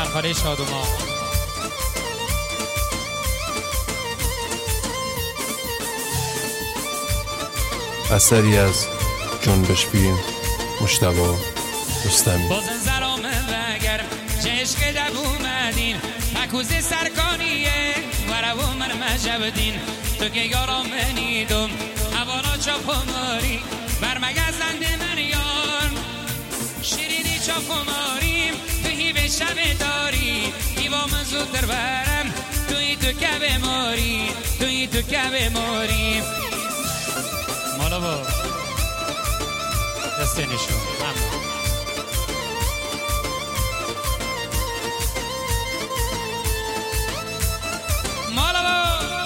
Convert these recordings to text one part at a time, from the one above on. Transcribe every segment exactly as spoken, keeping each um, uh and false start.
مرخاله شادوما اثری از جنبش فیلم مجتبی رستمی. بازن زرامه بگرم چشک دب اومدین پکوز سرکانیه ورو من مجبدین تو که یارا منیدم هوانا چاپماری برمگزنده من یار شیرینی چاپماریم توی به شب داری دیوام زودتر برم توی تو که بماری توی تو که بماری مالا با دسته نشون ممنون. مالا با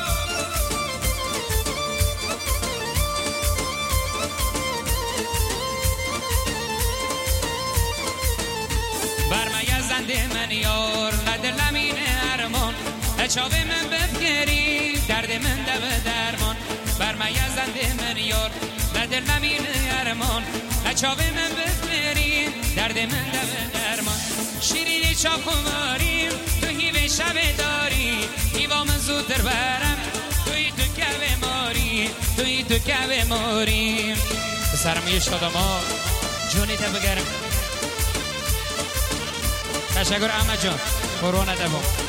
برمگزنده من یار ندلم این ارمان اچاب من بفگری درد من دم درمان برمگزنده من یار ندلم این ارمان اچاب من بفگری درد من دم درمان شیرینی چاپماریم توی به شب داری دیوام زودتر برم توی تو که بماری توی تو که بماری سرم یه شادما جونی تا بگرم تشکر احمد جان قربانت ابا